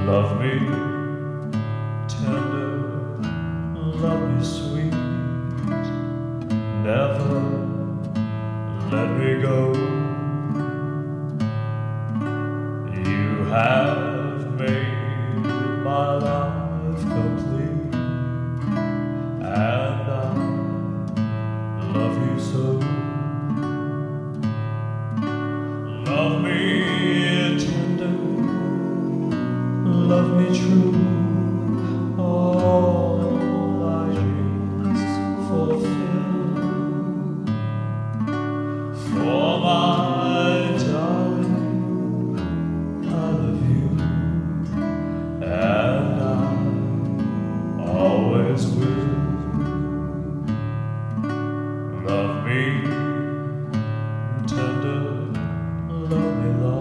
Love me tender, love me sweet, never let me go. You have made my life complete, and I love you so. Love me tender, love me true, all my dreams fulfill. For my darling, I love you, and I always will. Love me tender, love me long.